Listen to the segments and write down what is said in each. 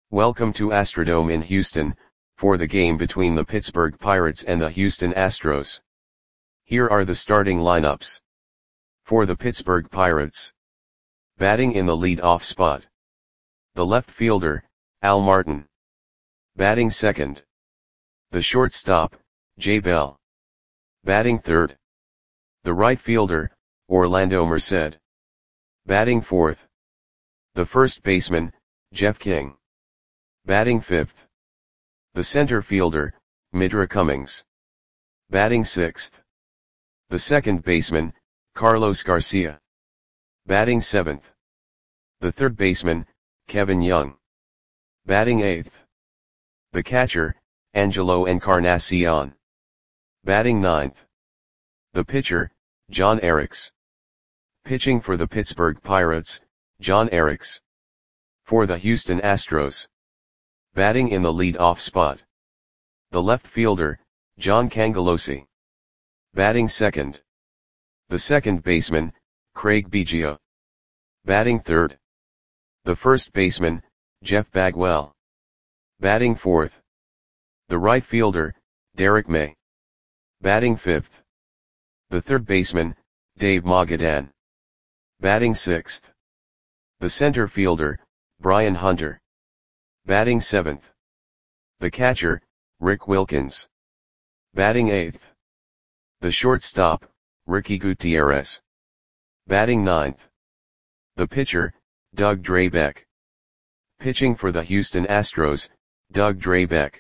Welcome to Astrodome in Houston, for the game between the Pittsburgh Pirates and the Houston Astros. Here are the starting lineups. For the Pittsburgh Pirates. Batting in the lead-off spot. The left fielder, Al Martin. Batting second. The shortstop, Jay Bell. Batting third. The right fielder, Orlando Merced. Batting fourth. The first baseman, Jeff King. Batting fifth. The center fielder, Midra Cummings. Batting sixth. The second baseman, Carlos Garcia. Batting seventh. The third baseman, Kevin Young. Batting eighth. The catcher, Angelo Encarnacion. Batting ninth. The pitcher, John Eriks. Pitching for the Pittsburgh Pirates, John Eriks. For the Houston Astros. Batting in the lead-off spot. The left fielder, John Cangelosi. Batting second. The second baseman, Craig Biggio. Batting third. The first baseman, Jeff Bagwell. Batting fourth. The right fielder, Derek May. Batting fifth. The third baseman, Dave Magadan. Batting sixth. The center fielder, Brian Hunter. Batting seventh. The catcher, Rick Wilkins. Batting eighth. The shortstop, Ricky Gutierrez. Batting ninth. The pitcher, Doug Drabek. Pitching for the Houston Astros, Doug Drabek.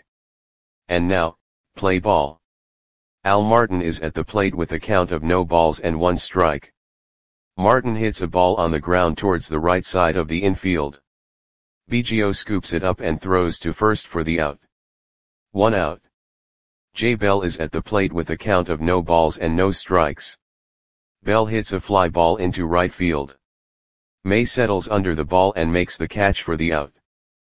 And now, play ball. Al Martin is at the plate with a count of no balls and one strike. Martin hits a ball on the ground towards the right side of the infield. Biggio scoops it up and throws to first for the out. 1 out. Jay Bell is at the plate with a count of no balls and no strikes. Bell hits a fly ball into right field. May settles under the ball and makes the catch for the out.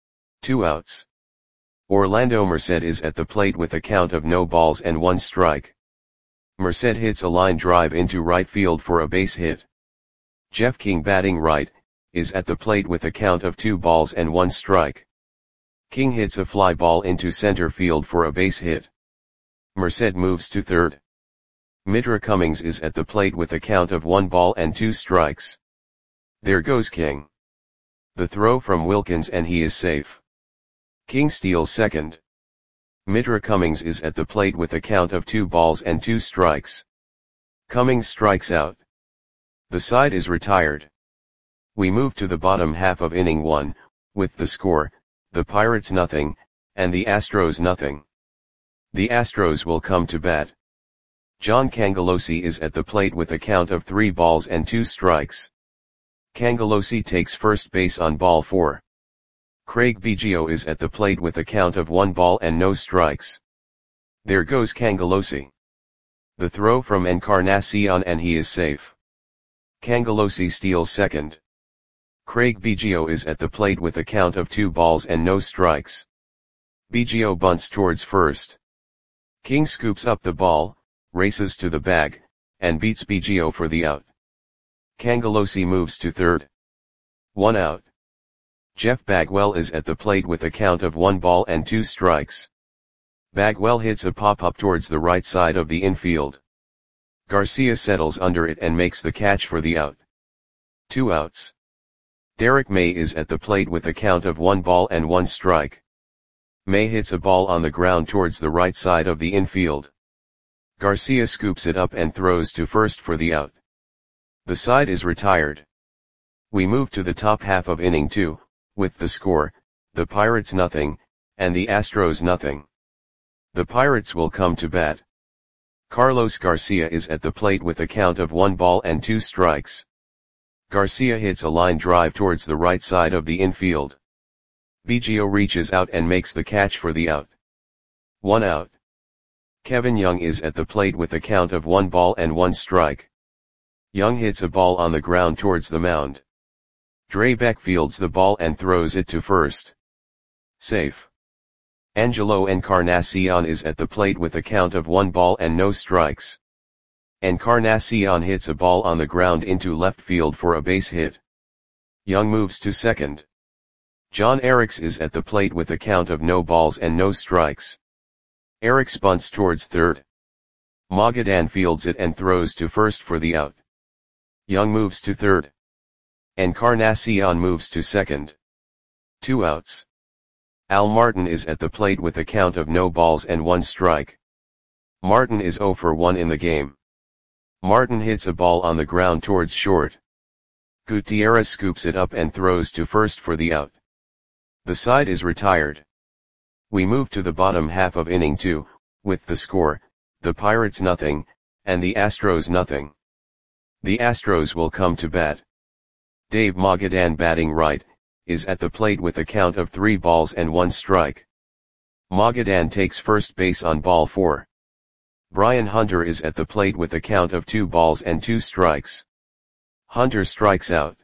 2 outs. Orlando Merced is at the plate with a count of no balls and one strike. Merced hits a line drive into right field for a base hit. Jeff King, batting right, is at the plate with a count of 2 balls and 1 strike. King hits a fly ball into center field for a base hit. Merced moves to third. Midra Cummings is at the plate with a count of 1 ball and 2 strikes. There goes King. The throw from Wilkins and he is safe. King steals second. Midra Cummings is at the plate with a count of 2 balls and 2 strikes. Cummings strikes out. The side is retired. We move to the bottom half of inning 1, with the score, the Pirates nothing, and the Astros nothing. The Astros will come to bat. John Cangelosi is at the plate with a count of 3 balls and 2 strikes. Cangelosi takes first base on ball 4. Craig Biggio is at the plate with a count of 1 ball and no strikes. There goes Cangelosi. The throw from Encarnacion and he is safe. Cangelosi steals second. Craig Biggio is at the plate with a count of 2 balls and no strikes. Biggio bunts towards first. King scoops up the ball, races to the bag, and beats Biggio for the out. Cangelosi moves to third. 1 out. Jeff Bagwell is at the plate with a count of 1 ball and 2 strikes. Bagwell hits a pop-up towards the right side of the infield. Garcia settles under it and makes the catch for the out. 2 outs. Derek May is at the plate with a count of 1 ball and 1 strike. May hits a ball on the ground towards the right side of the infield. Garcia scoops it up and throws to first for the out. The side is retired. We move to the top half of inning 2, with the score, the Pirates nothing, and the Astros nothing. The Pirates will come to bat. Carlos Garcia is at the plate with a count of 1 ball and 2 strikes. Garcia hits a line drive towards the right side of the infield. Biggio reaches out and makes the catch for the out. 1 out. Kevin Young is at the plate with a count of 1 ball and 1 strike. Young hits a ball on the ground towards the mound. Drabek fields the ball and throws it to first. Safe. Angelo Encarnacion is at the plate with a count of 1 ball and no strikes. Encarnacion hits a ball on the ground into left field for a base hit. Young moves to second. John Eriks is at the plate with a count of no balls and no strikes. Eriks bunts towards third. Magadan fields it and throws to first for the out. Young moves to third. Encarnacion moves to second. 2 outs. Al Martin is at the plate with a count of no balls and 1 strike. Martin is 0 for 1 in the game. Martin hits a ball on the ground towards short. Gutierrez scoops it up and throws to first for the out. The side is retired. We move to the bottom half of inning 2, with the score, the Pirates nothing, and the Astros nothing. The Astros will come to bat. Dave Magadan, batting right, is at the plate with a count of 3 balls and 1 strike. Magadan takes first base on ball 4. Brian Hunter is at the plate with a count of 2 balls and 2 strikes. Hunter strikes out.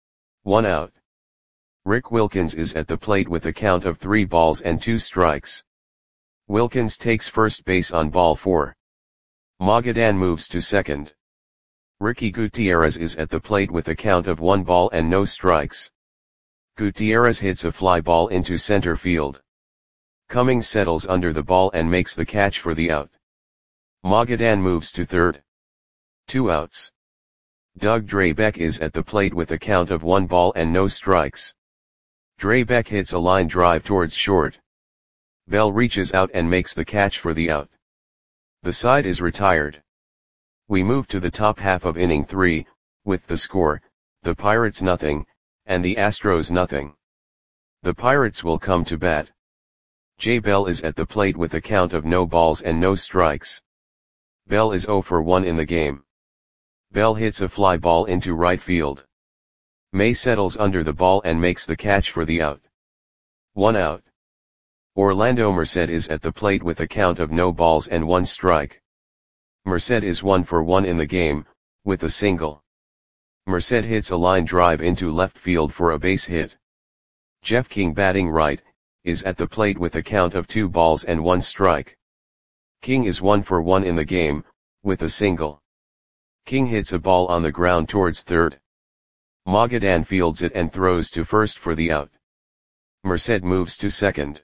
1 out. Rick Wilkins is at the plate with a count of 3 balls and 2 strikes. Wilkins takes first base on ball 4. Magadan moves to second. Ricky Gutierrez is at the plate with a count of 1 ball and no strikes. Gutierrez hits a fly ball into center field. Cummings settles under the ball and makes the catch for the out. Magadan moves to third. 2 outs. Doug Drabek is at the plate with a count of 1 ball and no strikes. Drabek hits a line drive towards short. Bell reaches out and makes the catch for the out. The side is retired. We move to the top half of inning 3, with the score, the Pirates nothing, and the Astros nothing. The Pirates will come to bat. Jay Bell is at the plate with a count of no balls and no strikes. Bell is 0 for 1 in the game. Bell hits a fly ball into right field. May settles under the ball and makes the catch for the out. 1 out. Orlando Merced is at the plate with a count of no balls and 1 strike. Merced is 1 for 1 in the game, with a single. Merced hits a line drive into left field for a base hit. Jeff King, batting right, is at the plate with a count of 2 balls and 1 strike. King is 1 for 1 in the game, with a single. King hits a ball on the ground towards third. Magadan fields it and throws to first for the out. Merced moves to second.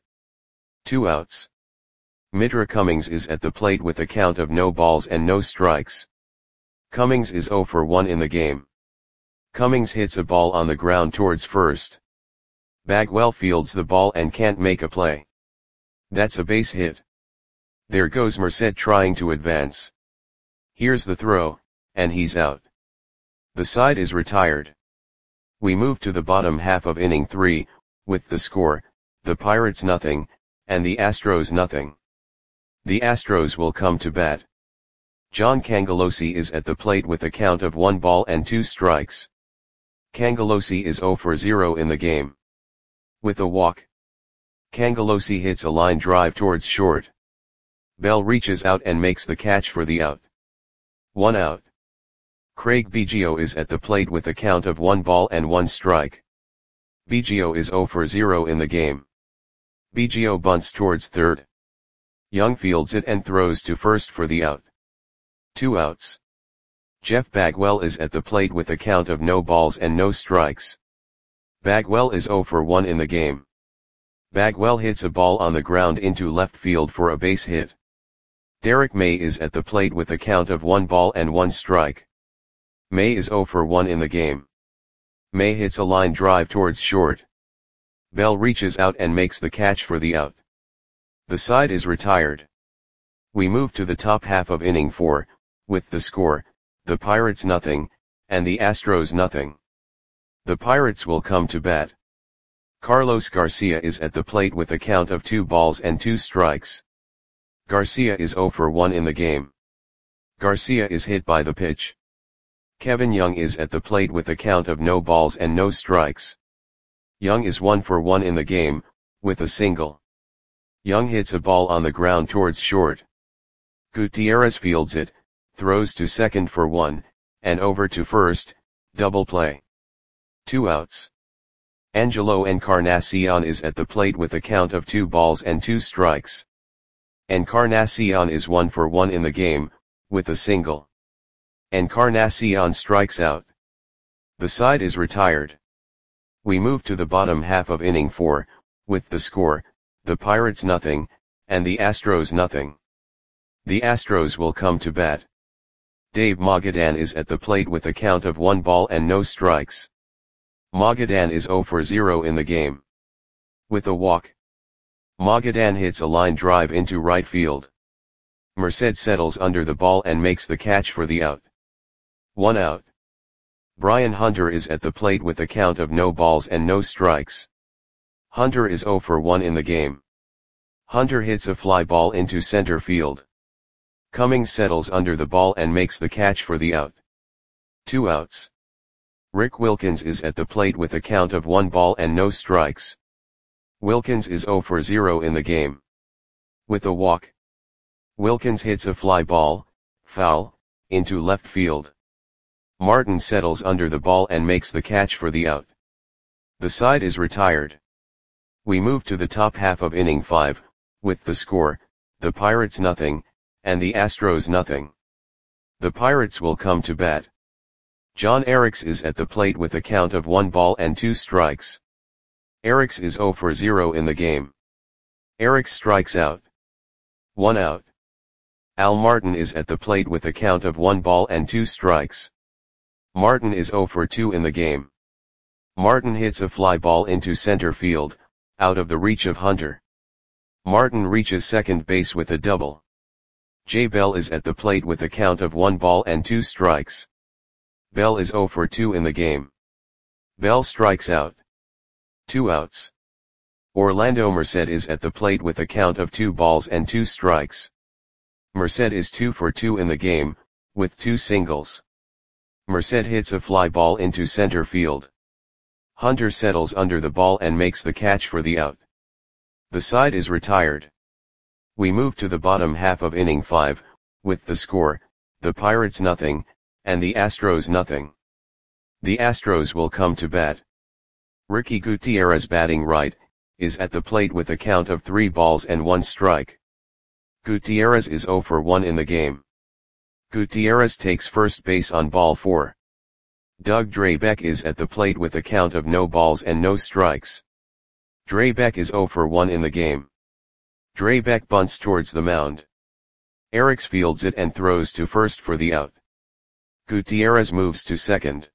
2 outs. Mitra Cummings is at the plate with a count of no balls and no strikes. Cummings is 0 for 1 in the game. Cummings hits a ball on the ground towards first. Bagwell fields the ball and can't make a play. That's a base hit. There goes Merced trying to advance. Here's the throw, and he's out. The side is retired. We move to the bottom half of inning 3, with the score, the Pirates nothing, and the Astros nothing. The Astros will come to bat. John Cangelosi is at the plate with a count of 1 ball and 2 strikes. Cangelosi is 0 for 0 in the game. With a walk. Cangelosi hits a line drive towards short. Bell reaches out and makes the catch for the out. 1 out. Craig Biggio is at the plate with a count of 1 ball and 1 strike. Biggio is 0 for 0 in the game. Biggio bunts towards third. Young fields it and throws to first for the out. 2 outs. Jeff Bagwell is at the plate with a count of no balls and no strikes. Bagwell is 0 for 1 in the game. Bagwell hits a ball on the ground into left field for a base hit. Derek May is at the plate with a count of 1 ball and 1 strike. May is 0 for 1 in the game. May hits a line drive towards short. Bell reaches out and makes the catch for the out. The side is retired. We move to the top half of inning 4, with the score, the Pirates nothing, and the Astros nothing. The Pirates will come to bat. Carlos Garcia is at the plate with a count of 2 balls and 2 strikes. Garcia is 0 for 1 in the game. Garcia is hit by the pitch. Kevin Young is at the plate with a count of no balls and no strikes. Young is 1 for 1 in the game, with a single. Young hits a ball on the ground towards short. Gutierrez fields it, throws to second for 1, and over to first, double play. 2 outs. Angelo Encarnacion is at the plate with a count of 2 balls and 2 strikes. Encarnacion is 1 for 1 in the game, with a single. Encarnacion strikes out. The side is retired. We move to the bottom half of inning 4, with the score, the Pirates nothing, and the Astros nothing. The Astros will come to bat. Dave Magadan is at the plate with a count of 1 ball and no strikes. Magadan is 0 for 0 in the game. With a walk, Magadan hits a line drive into right field. Merced settles under the ball and makes the catch for the out. 1 out. Brian Hunter is at the plate with a count of no balls and no strikes. Hunter is 0 for 1 in the game. Hunter hits a fly ball into center field. Cummings settles under the ball and makes the catch for the out. 2 outs. Rick Wilkins is at the plate with a count of 1 ball and no strikes. Wilkins is 0 for 0 in the game. With a walk, Wilkins hits a fly ball, foul, into left field. Martin settles under the ball and makes the catch for the out. The side is retired. We move to the top half of inning 5, with the score, the Pirates nothing, and the Astros nothing. The Pirates will come to bat. John Eriks is at the plate with a count of 1 ball and 2 strikes. Eriks is 0 for 0 in the game. Eriks strikes out. 1 out. Al Martin is at the plate with a count of 1 ball and 2 strikes. Martin is 0 for 2 in the game. Martin hits a fly ball into center field, out of the reach of Hunter. Martin reaches second base with a double. Jay Bell is at the plate with a count of 1 ball and 2 strikes. Bell is 0 for 2 in the game. Bell strikes out. 2 outs. Orlando Merced is at the plate with a count of 2 balls and 2 strikes. Merced is 2 for 2 in the game, with 2 singles. Merced hits a fly ball into center field. Hunter settles under the ball and makes the catch for the out. The side is retired. We move to the bottom half of inning 5, with the score, the Pirates nothing, and the Astros nothing. The Astros will come to bat. Ricky Gutierrez, batting right, is at the plate with a count of 3 balls and 1 strike. Gutierrez is 0 for 1 in the game. Gutierrez takes first base on ball 4. Doug Drabek is at the plate with a count of no balls and no strikes. Drabek is 0 for 1 in the game. Drabek bunts towards the mound. Eriks fields it and throws to first for the out. Gutierrez moves to second.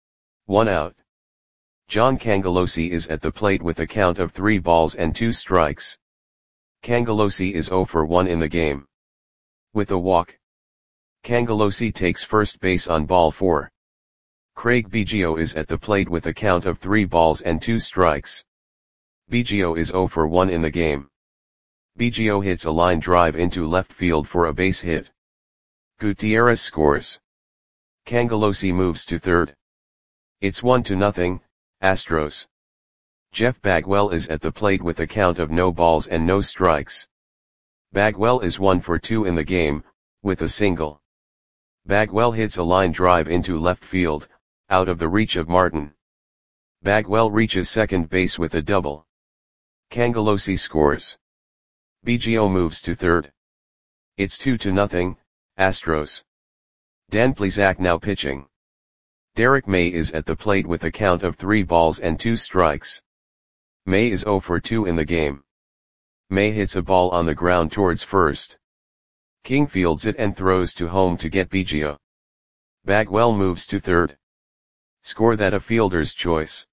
1 out. John Cangelosi is at the plate with a count of 3 balls and 2 strikes. Cangelosi is 0 for 1 in the game. With a walk, Cangelosi takes first base on ball 4. Craig Biggio is at the plate with a count of 3 balls and 2 strikes. Biggio is 0 for 1 in the game. Biggio hits a line drive into left field for a base hit. Gutierrez scores. Cangelosi moves to third. It's 1-0, Astros. Jeff Bagwell is at the plate with a count of no balls and no strikes. Bagwell is 1 for 2 in the game, with a single. Bagwell hits a line drive into left field, out of the reach of Martin. Bagwell reaches second base with a double. Cangelosi scores. Biggio moves to third. It's 2-0, Astros. Dan Plesac now pitching. Derek May is at the plate with a count of 3 balls and 2 strikes. May is 0 for 2 in the game. May hits a ball on the ground towards first. King fields it and throws to home to get Biggio. Bagwell moves to third. Score that a fielder's choice.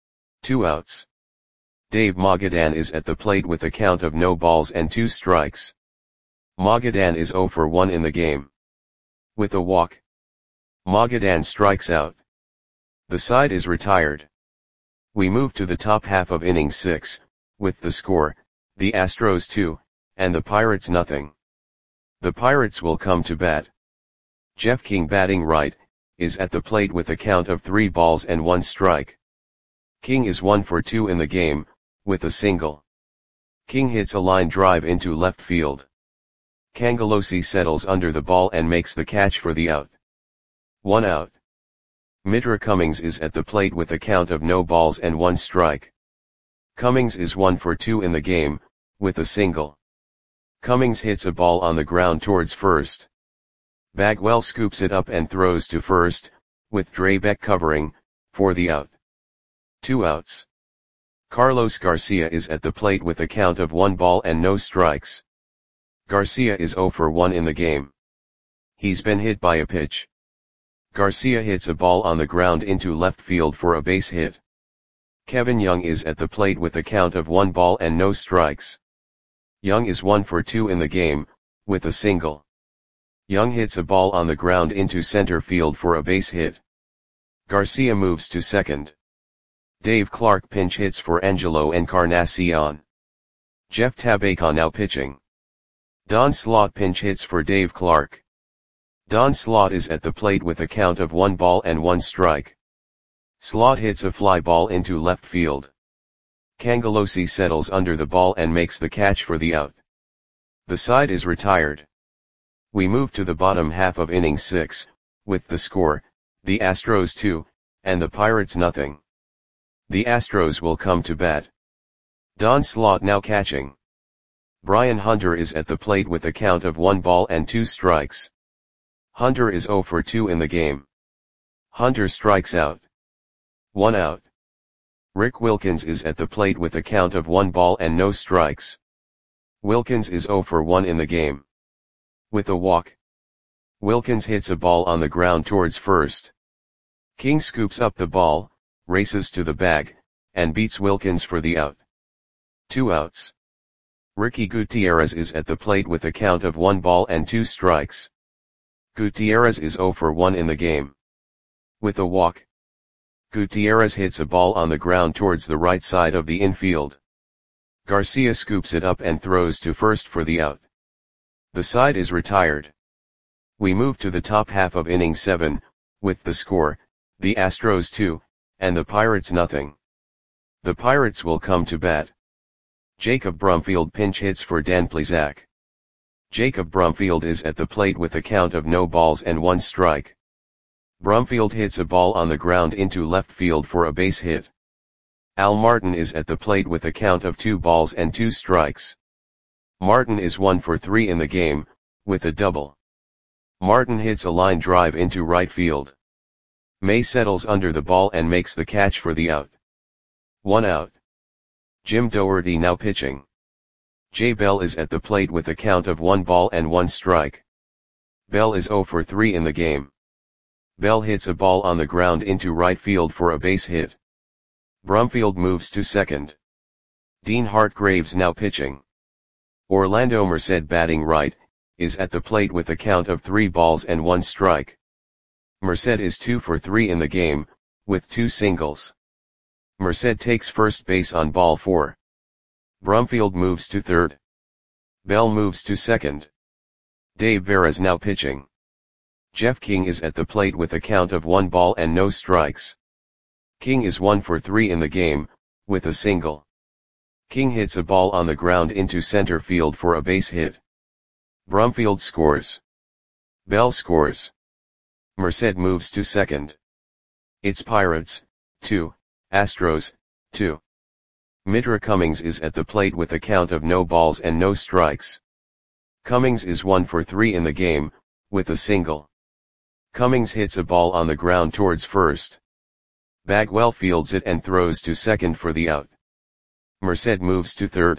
2 outs. Dave Magadan is at the plate with a count of no balls and 2 strikes. Magadan is 0 for 1 in the game. With a walk, Magadan strikes out. The side is retired. We move to the top half of inning 6, with the score, the Astros 2, and the Pirates nothing. The Pirates will come to bat. Jeff King, batting right, is at the plate with a count of 3 balls and 1 strike. King is 1 for 2 in the game, with a single. King hits a line drive into left field. Cangelosi settles under the ball and makes the catch for the out. 1 out. Mitra Cummings is at the plate with a count of no balls and 1 strike. Cummings is 1 for 2 in the game, with a single. Cummings hits a ball on the ground towards first. Bagwell scoops it up and throws to first, with Drabek covering, for the out. 2 outs. Carlos Garcia is at the plate with a count of 1 ball and no strikes. Garcia is 0 for 1 in the game. He's been hit by a pitch. Garcia hits a ball on the ground into left field for a base hit. Kevin Young is at the plate with a count of 1 ball and no strikes. Young is 1 for 2 in the game, with a single. Young hits a ball on the ground into center field for a base hit. Garcia moves to second. Dave Clark pinch hits for Angelo Encarnacion. Jeff Tabacon now pitching. Don Slaught pinch hits for Dave Clark. Don Slaught is at the plate with a count of 1 ball and 1 strike. Slaught hits a fly ball into left field. Cangelosi settles under the ball and makes the catch for the out. The side is retired. We move to the bottom half of inning 6, with the score, the Astros 2, and the Pirates nothing. The Astros will come to bat. Don Slaught now catching. Brian Hunter is at the plate with a count of 1 ball and 2 strikes. Hunter is 0 for 2 in the game. Hunter strikes out. 1 out. Rick Wilkins is at the plate with a count of 1 ball and no strikes. Wilkins is 0 for 1 in the game. With a walk. Wilkins hits a ball on the ground towards first. King scoops up the ball, races to the bag, and beats Wilkins for the out. 2 outs. Ricky Gutierrez is at the plate with a count of 1 ball and 2 strikes. Gutierrez is 0 for 1 in the game. With a walk. Gutierrez hits a ball on the ground towards the right side of the infield. Garcia scoops it up and throws to first for the out. The side is retired. We move to the top half of inning 7, with the score, the Astros 2, and the Pirates nothing. The Pirates will come to bat. Jacob Brumfield pinch hits for Dan Plesac. Jacob Brumfield is at the plate with a count of no balls and 1 strike. Brumfield hits a ball on the ground into left field for a base hit. Al Martin is at the plate with a count of 2 balls and 2 strikes. Martin is 1 for 3 in the game, with a double. Martin hits a line drive into right field. May settles under the ball and makes the catch for the out. 1 out. Jim Doherty now pitching. Jay Bell is at the plate with a count of 1 ball and 1 strike. Bell is 0 for 3 in the game. Bell hits a ball on the ground into right field for a base hit. Brumfield moves to second. Dean Hartgraves now pitching. Orlando Merced batting right, is at the plate with a count of 3 balls and 1 strike. Merced is 2 for 3 in the game, with 2 singles. Merced takes first base on ball 4. Brumfield moves to third. Bell moves to second. Dave Veras now pitching. Jeff King is at the plate with a count of 1 ball and no strikes. King is 1 for 3 in the game, with a single. King hits a ball on the ground into center field for a base hit. Brumfield scores. Bell scores. Merced moves to second. It's Pirates, 2, Astros, 2. Mitra Cummings is at the plate with a count of no balls and no strikes. Cummings is 1 for 3 in the game, with a single. Cummings hits a ball on the ground towards first. Bagwell fields it and throws to second for the out. Merced moves to third.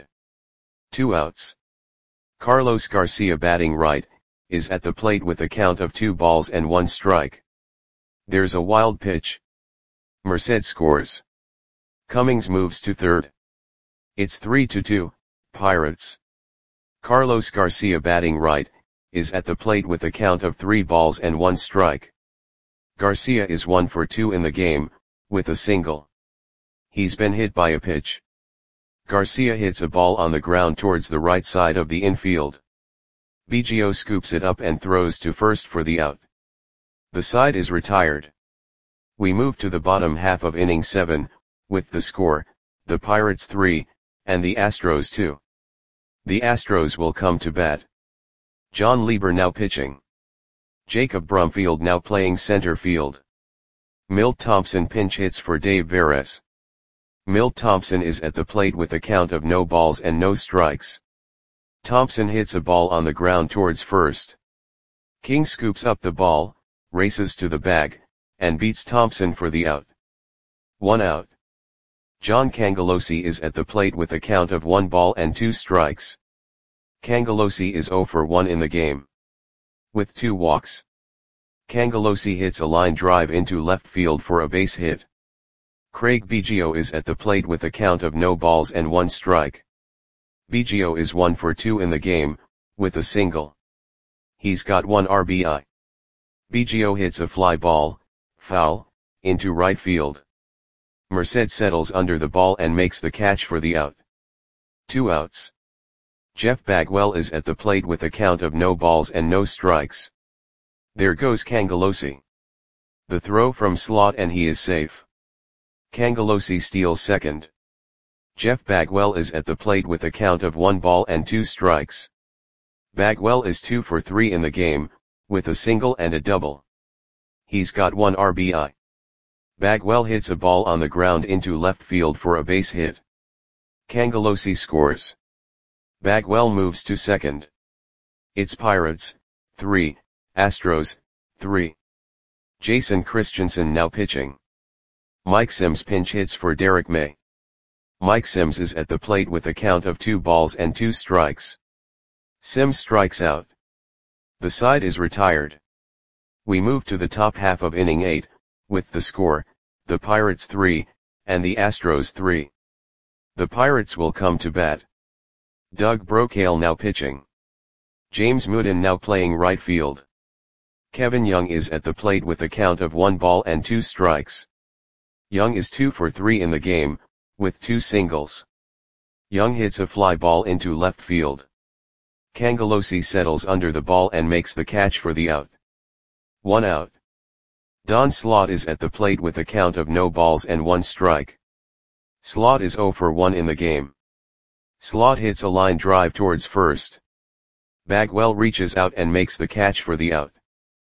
2 outs. Carlos Garcia batting right, is at the plate with a count of 2 balls and 1 strike. There's a wild pitch. Merced scores. Cummings moves to third. It's 3-2, Pirates. Carlos Garcia batting right, is at the plate with a count of 3 balls and 1 strike. Garcia is 1 for 2 in the game, with a single. He's been hit by a pitch. Garcia hits a ball on the ground towards the right side of the infield. Biggio scoops it up and throws to first for the out. The side is retired. We move to the bottom half of inning 7, with the score, the Pirates 3, and the Astros 2. The Astros will come to bat. John Lieber now pitching. Jacob Brumfield now playing center field. Milt Thompson pinch hits for Dave Veras. Milt Thompson is at the plate with a count of no balls and no strikes. Thompson hits a ball on the ground towards first. King scoops up the ball, races to the bag, and beats Thompson for the out. 1 out. John Cangelosi is at the plate with a count of 1 ball and 2 strikes. Cangelosi is 0 for 1 in the game. With 2 walks. Cangelosi hits a line drive into left field for a base hit. Craig Biggio is at the plate with a count of no balls and 1 strike. Biggio is 1 for 2 in the game, with a single. He's got 1 RBI. Biggio hits a fly ball, foul, into right field. Merced settles under the ball and makes the catch for the out. 2 outs. Jeff Bagwell is at the plate with a count of no balls and no strikes. There goes Cangelosi. The throw from slot and he is safe. Cangelosi steals second. Jeff Bagwell is at the plate with a count of 1 ball and 2 strikes. Bagwell is 2 for 3 in the game, with a single and a double. He's got 1 RBI. Bagwell hits a ball on the ground into left field for a base hit. Cangelosi scores. Bagwell moves to second. It's Pirates, 3, Astros, 3. Jason Christiansen now pitching. Mike Sims pinch hits for Derek May. Mike Sims is at the plate with a count of 2 balls and 2 strikes. Sims strikes out. The side is retired. We move to the top half of inning 8, with the score, the Pirates 3, and the Astros 3. The Pirates will come to bat. Doug Brocail now pitching. James Mooden now playing right field. Kevin Young is at the plate with a count of 1 ball and 2 strikes. Young is 2 for 3 in the game, with 2 singles. Young hits a fly ball into left field. Cangelosi settles under the ball and makes the catch for the out. 1 out. Don Slaught is at the plate with a count of no balls and 1 strike. Slaught is 0 for 1 in the game. Slaught hits a line drive towards first. Bagwell reaches out and makes the catch for the out.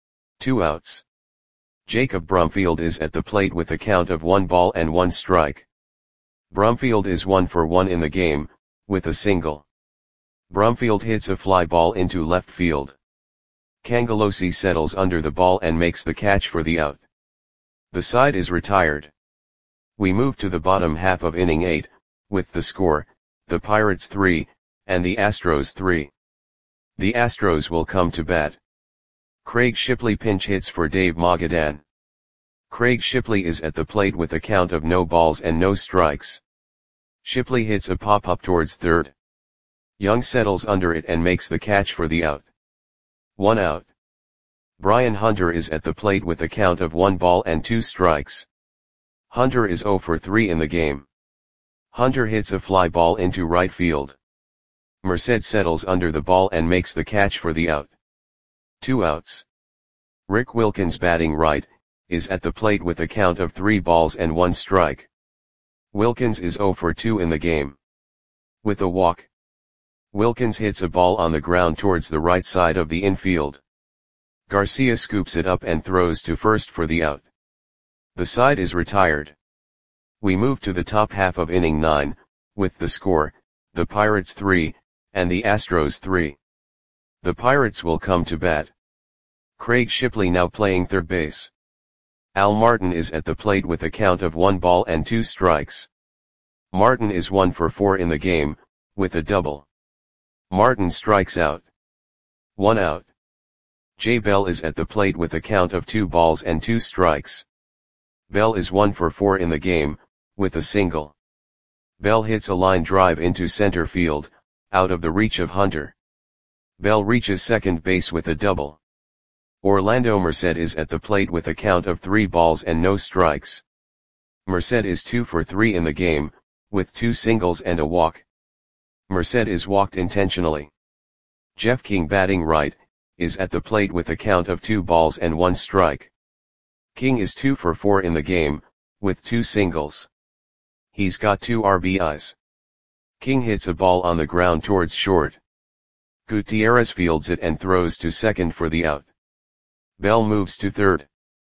2 outs. Jacob Brumfield is at the plate with a count of 1 ball and 1 strike. Brumfield is 1 for 1 in the game, with a single. Brumfield hits a fly ball into left field. Cangelosi settles under the ball and makes the catch for the out. The side is retired. We move to the bottom half of inning 8, with the score, the Pirates 3, and the Astros 3. The Astros will come to bat. Craig Shipley pinch hits for Dave Magadan. Craig Shipley is at the plate with a count of no balls and no strikes. Shipley hits a pop-up towards third. Young settles under it and makes the catch for the out. 1 out. Brian Hunter is at the plate with a count of 1 ball and 2 strikes. Hunter is 0 for 3 in the game. Hunter hits a fly ball into right field. Merced settles under the ball and makes the catch for the out. 2 outs. Rick Wilkins batting right, is at the plate with a count of 3 balls and 1 strike. Wilkins is 0 for 2 in the game. With a walk. Wilkins hits a ball on the ground towards the right side of the infield. Garcia scoops it up and throws to first for the out. The side is retired. We move to the top half of inning 9, with the score, the Pirates 3, and the Astros 3. The Pirates will come to bat. Craig Shipley now playing third base. Al Martin is at the plate with a count of 1 ball and 2 strikes. Martin is 1 for 4 in the game, with a double. Martin strikes out. 1 out. Jay Bell is at the plate with a count of 2 balls and 2 strikes. Bell is 1 for 4 in the game, with a single. Bell hits a line drive into center field, out of the reach of Hunter. Bell reaches second base with a double. Orlando Merced is at the plate with a count of 3 balls and no strikes. Merced is 2 for 3 in the game, with 2 singles and a walk. Merced is walked intentionally. Jeff King batting right, is at the plate with a count of 2 balls and 1 strike. King is 2 for 4 in the game, with 2 singles. He's got 2 RBIs. King hits a ball on the ground towards short. Gutierrez fields it and throws to second for the out. Bell moves to third.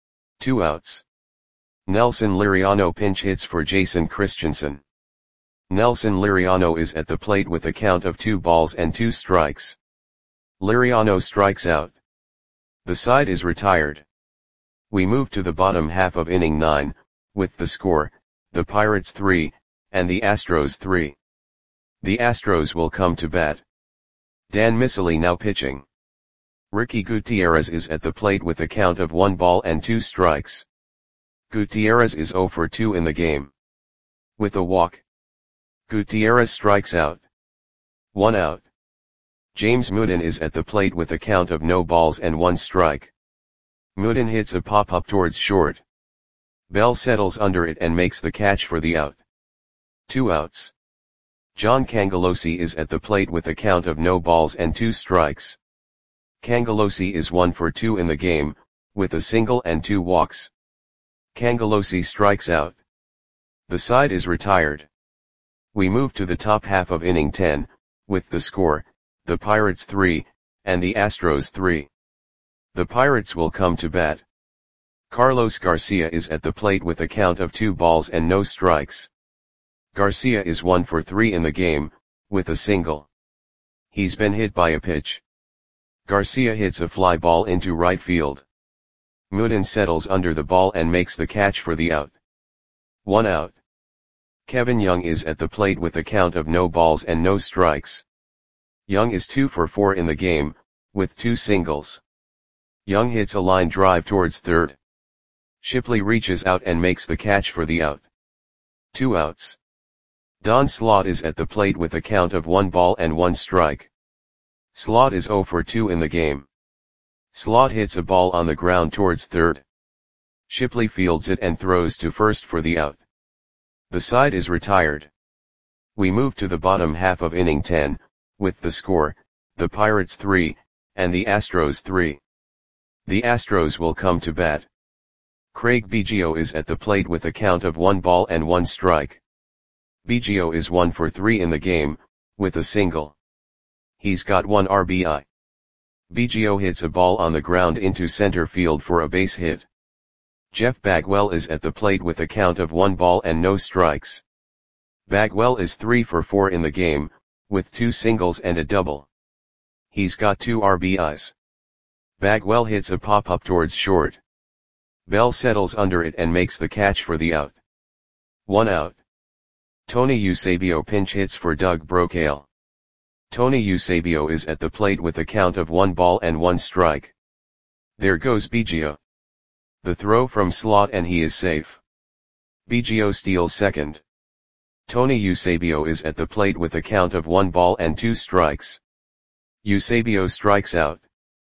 2 outs. Nelson Liriano pinch hits for Jason Christiansen. Nelson Liriano is at the plate with a count of 2 balls and 2 strikes. Liriano strikes out. The side is retired. We move to the bottom half of inning 9, with the score, the Pirates 3, and the Astros 3. The Astros will come to bat. Dan Miceli now pitching. Ricky Gutierrez is at the plate with a count of 1 ball and 2 strikes. Gutierrez is 0 for 2 in the game. With a walk, Gutierrez strikes out. 1 out. James Mooden is at the plate with a count of no balls and 1 strike. Mooden hits a pop-up towards short. Bell settles under it and makes the catch for the out. 2 outs. John Cangelosi is at the plate with a count of no balls and 2 strikes. Cangelosi is 1 for 2 in the game, with a single and 2 walks. Cangelosi strikes out. The side is retired. We move to the top half of inning 10, with the score, the Pirates 3, and the Astros 3. The Pirates will come to bat. Carlos Garcia is at the plate with a count of 2 balls and no strikes. Garcia is 1 for 3 in the game, with a single. He's been hit by a pitch. Garcia hits a fly ball into right field. Mooden settles under the ball and makes the catch for the out. 1 out. Kevin Young is at the plate with a count of no balls and no strikes. Young is 2 for 4 in the game, with 2 singles. Young hits a line drive towards third. Shipley reaches out and makes the catch for the out. 2 outs. Don Slaught is at the plate with a count of 1 ball and 1 strike. Slaught is 0 for 2 in the game. Slaught hits a ball on the ground towards third. Shipley fields it and throws to first for the out. The side is retired. We move to the bottom half of inning 10, with the score, the Pirates 3, and the Astros 3. The Astros will come to bat. Craig Biggio is at the plate with a count of 1 ball and 1 strike. Biggio is 1 for 3 in the game, with a single. He's got 1 RBI. Biggio hits a ball on the ground into center field for a base hit. Jeff Bagwell is at the plate with a count of 1 ball and no strikes. Bagwell is 3 for 4 in the game, with 2 singles and a double. He's got 2 RBIs. Bagwell hits a pop-up towards short. Bell settles under it and makes the catch for the out. 1 out. Tony Eusebio pinch hits for Doug Brocail. Tony Eusebio is at the plate with a count of 1 ball and 1 strike. There goes Biggio. The throw from Slaught and he is safe. Biggio steals second. Tony Eusebio is at the plate with a count of 1 ball and 2 strikes. Eusebio strikes out.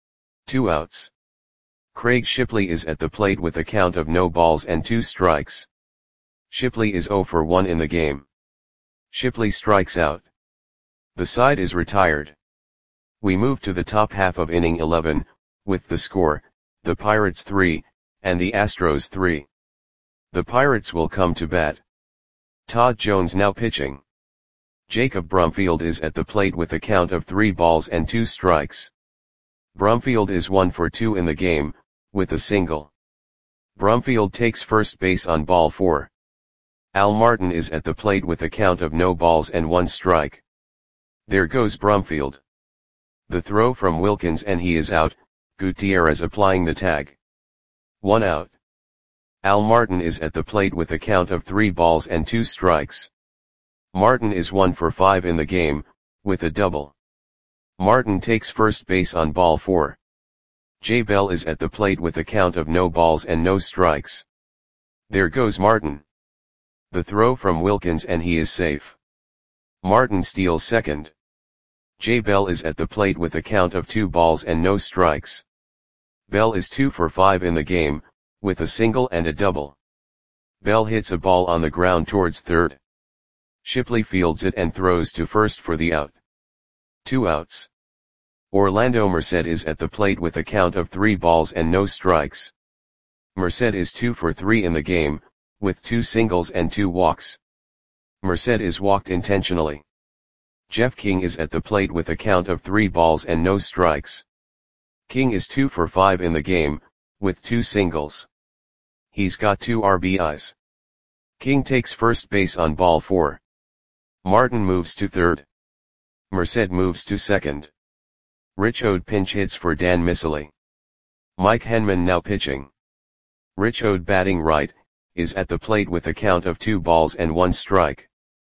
2 outs. Craig Shipley is at the plate with a count of no balls and 2 strikes. Shipley is 0 for 1 in the game. Shipley strikes out. The side is retired. We move to the top half of inning 11, with the score, the Pirates 3, and the Astros 3. The Pirates will come to bat. Todd Jones now pitching. Jacob Brumfield is at the plate with a count of 3 balls and 2 strikes. Brumfield is 1 for 2 in the game, with a single. Brumfield takes first base on ball 4. Al Martin is at the plate with a count of no balls and 1 strike. There goes Brumfield. The throw from Wilkins and he is out, Gutierrez applying the tag. 1 out. Al Martin is at the plate with a count of 3 balls and 2 strikes. Martin is 1 for 5 in the game, with a double. Martin takes first base on ball 4. Jay Bell is at the plate with a count of no balls and no strikes. There goes Martin. The throw from Wilkins and he is safe. Martin steals second. Jay Bell is at the plate with a count of 2 balls and no strikes. Bell is 2 for 5 in the game, with a single and a double. Bell hits a ball on the ground towards third. Shipley fields it and throws to first for the out. 2 outs. Orlando Merced is at the plate with a count of 3 balls and no strikes. Merced is 2 for 3 in the game, with 2 singles and 2 walks. Merced is walked intentionally. Jeff King is at the plate with a count of 3 balls and no strikes. King is 2 for 5 in the game, with 2 singles. He's got 2 RBIs. King takes first base on ball 4. Martin moves to third. Merced moves to second. Rich Ode pinch hits for Dan Miceli. Mike Henman now pitching. Rich Ode batting right, is at the plate with a count of 2 balls and 1 strike.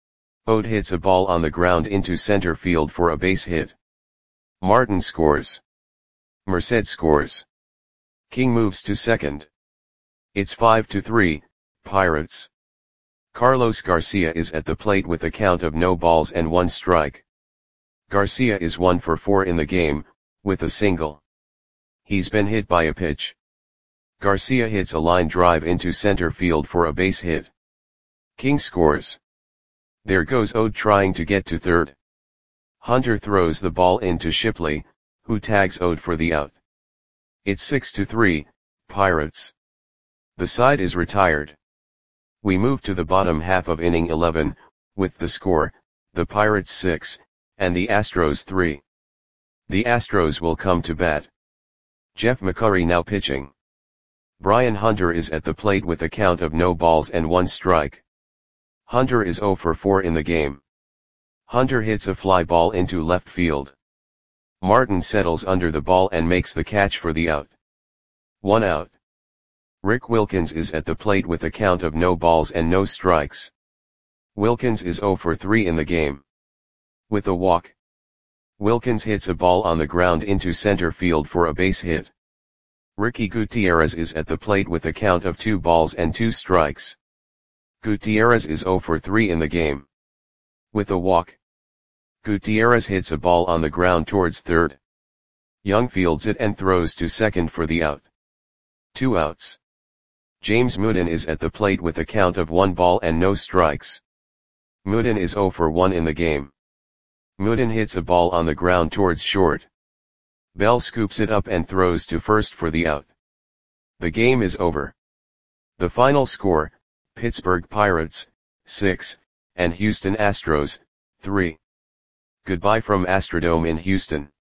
Ode hits a ball on the ground into center field for a base hit. Martin scores. Merced scores. King moves to second. It's 5-3, Pirates. Carlos Garcia is at the plate with a count of no balls and 1 strike. Garcia is 1 for 4 in the game, with a single. He's been hit by a pitch. Garcia hits a line drive into center field for a base hit. King scores. There goes Ode trying to get to third. Hunter throws the ball into Shipley, who tags Ode for the out. It's 6-3, Pirates. The side is retired. We move to the bottom half of inning 11, with the score, the Pirates 6, and the Astros 3. The Astros will come to bat. Jeff McCurry now pitching. Brian Hunter is at the plate with a count of no balls and 1 strike. Hunter is 0 for 4 in the game. Hunter hits a fly ball into left field. Martin settles under the ball and makes the catch for the out. 1 out. Rick Wilkins is at the plate with a count of no balls and no strikes. Wilkins is 0 for 3 in the game. With a walk. Wilkins hits a ball on the ground into center field for a base hit. Ricky Gutierrez is at the plate with a count of 2 balls and 2 strikes. Gutierrez is 0 for 3 in the game. With a walk. Gutierrez hits a ball on the ground towards third. Young fields it and throws to second for the out. 2 outs. James Mooden is at the plate with a count of 1 ball and no strikes. Mooden is 0 for 1 in the game. Mooden hits a ball on the ground towards short. Bell scoops it up and throws to first for the out. The game is over. The final score, Pittsburgh Pirates, 6, and Houston Astros, 3. Goodbye from Astrodome in Houston.